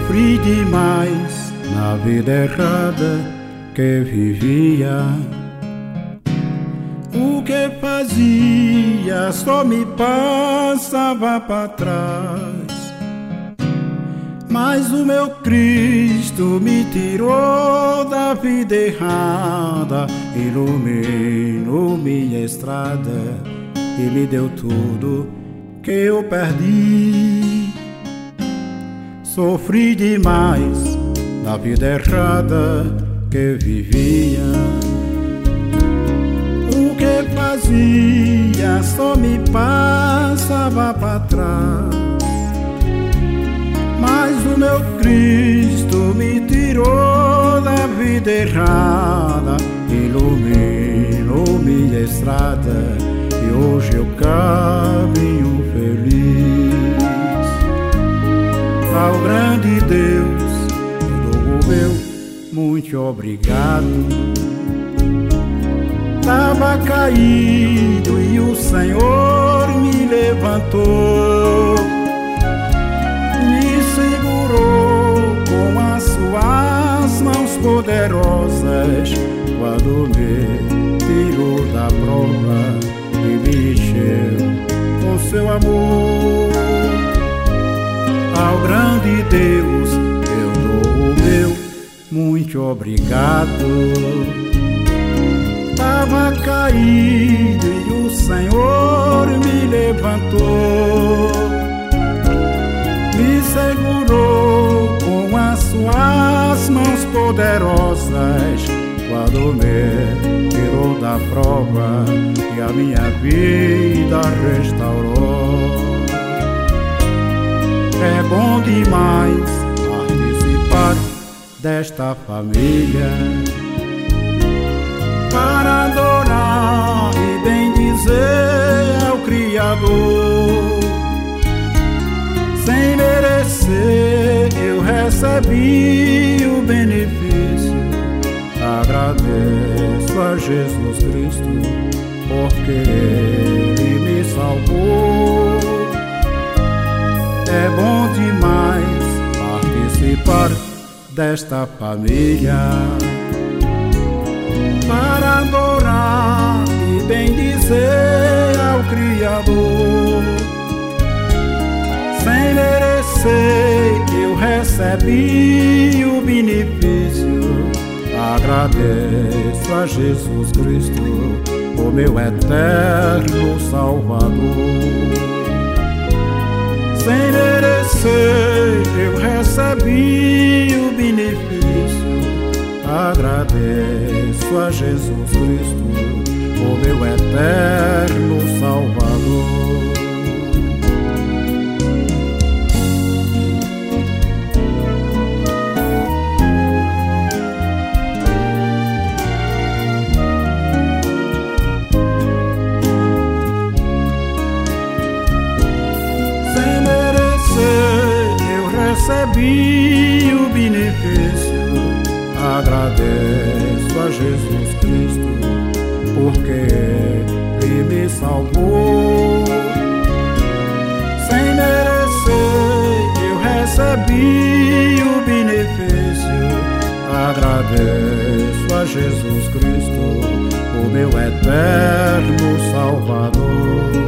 Sofri demais na vida errada que vivia. O que fazia só me passava para trás. Mas o meu Cristo me tirou da vida errada, iluminou minha estrada e me deu tudo que eu perdi. Sofri demais na vida errada que vivia. O que fazia só me passava para trás. Mas o meu Cristo me tirou da vida errada, iluminou minha estrada e hoje eu caminho feliz. Ao grande Deus eu dou o meu muito obrigado. Tava caído e o Senhor me levantou, me segurou com as suas mãos poderosas quando me tirou da prova e me encheu com seu amor. Ao grande Deus eu dou o meu muito obrigado. Tava caído e o Senhor me levantou, me segurou com as suas mãos poderosas quando me tirou da prova e a minha vida restaurou. É bom demais participar desta família, para adorar e bendizer ao Criador. Sem merecer eu recebi o benefício. Agradeço a Jesus Cristo porque Ele me salvou. É bom demais participar desta família, para adorar e bendizer ao Criador. Sem merecer eu recebi o benefício. Agradeço a Jesus Cristo, o meu eterno Salvador. Sem merecer eu recebi o benefício. Agradeço a Jesus Cristo, o meu eterno Salvador. Sem merecer eu recebi o benefício. Agradeço a Jesus Cristo porque Ele me salvou. Sem merecer eu recebi o benefício. Agradeço a Jesus Cristo, o meu eterno Salvador.